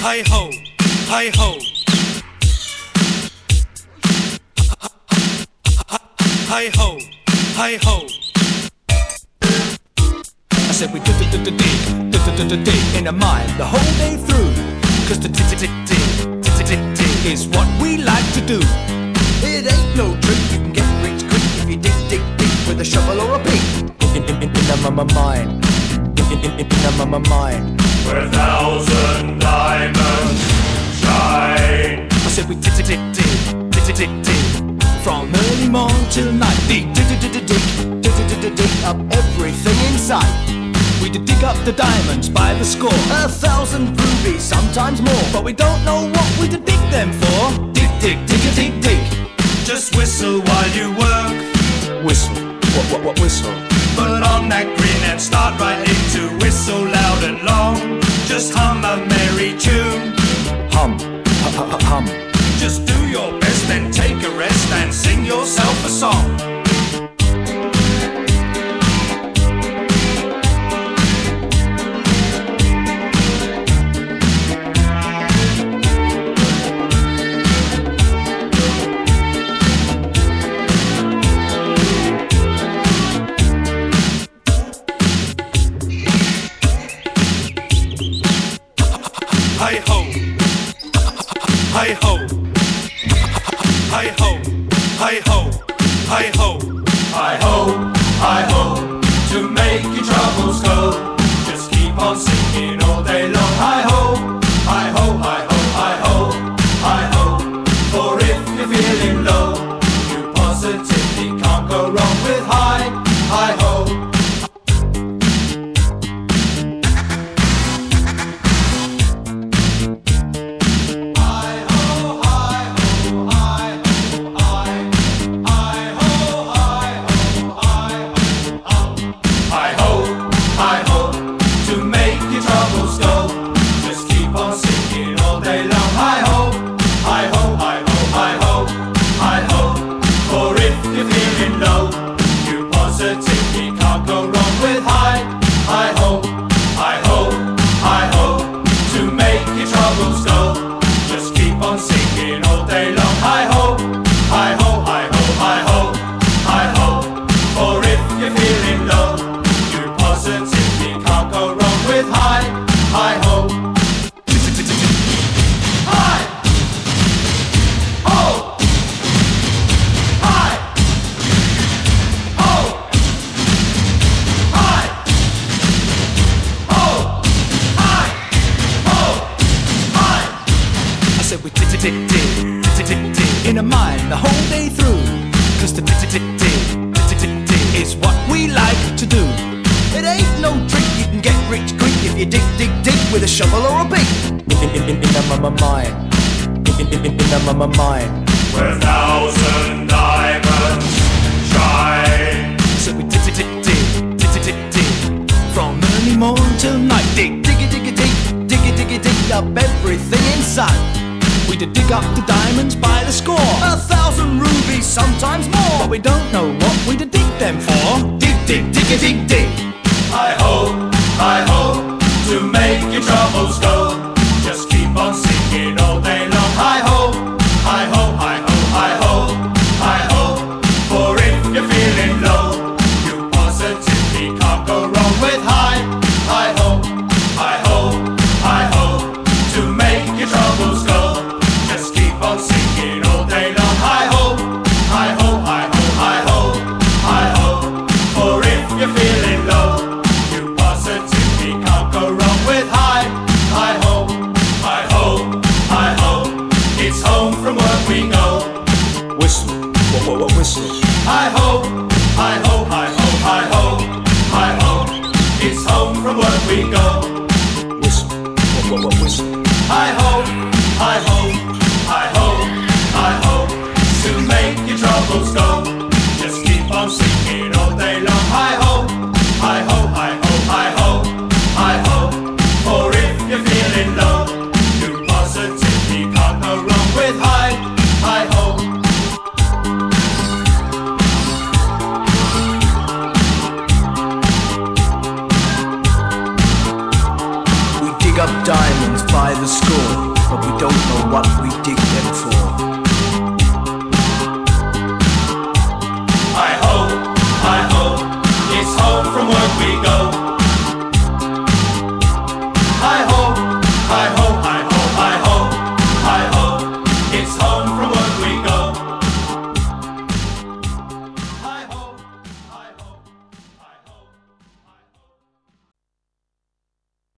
Hi ho, hi ho. Hi ho, hi ho. I said we dig in the mind the whole day through. Cause the dig is what we like to do. It ain't no trick, you can get rich quick if you dig with a shovel or a pick. In my mind, in my mind, where 1,000 diamonds shine. I said we dig from early morn till night. Dig up everything in sight. We dig up the diamonds by the score. 1,000 rubies, sometimes more. But we don't know what we dig them for. Dig. Just whistle while you work. Whistle, what whistle? Put on that grin and start right into whistle loud and long. Just hum a merry tune. Hum. Just do your best and take a rest and sing yourself a song. Hi ho, hi ho, hi ho, hi ho, hi ho, Hi ho, hi ho, to make your troubles go. Just keep on singing all day long. Hi ho, hi ho, hi ho, hi ho, hi ho. For if you're feeling low, you positively can't go wrong with hi, hi ho. In the mind the whole day through. Cause the dig is what we like to do. It ain't no trick, you can get rich quick if you dig with a shovel or a pick. In my mind, in my mind, where 1,000 diamonds shine. So we dig from early morn till night. Dig up everything in sight. We dig up the diamonds by the score. 1,000 rubies, sometimes more. But we don't know what we dig them for. Dig. Hi ho, to make your troubles go. Just keep on singing all day long. Hi ho, hi ho, hi ho, hi ho, hi ho. For if you're feeling low, you positively can't go wrong with hi ho, hi ho, hi ho. To make your troubles go, just keep on singing all day long. Hi ho, hi ho, hi ho, hi ho, hi ho. For if you're feeling low, you positively can't go wrong with hi ho, hi ho, hi ho. It's home from work we go. Whistle, what whistle? Hi ho, hi ho, hi ho, hi ho, hi ho. It's home from work we go. Whistle, what whistle? Hi ho, hi ho, hi ho, hi ho. To make your troubles go, just keep on singing all day long. Hi ho, hi ho, hi ho, hi ho, hi ho. For if you're feeling low, you positively can't go wrong with hi ho. We dig up diamonds by the score. but we don't know what we dig them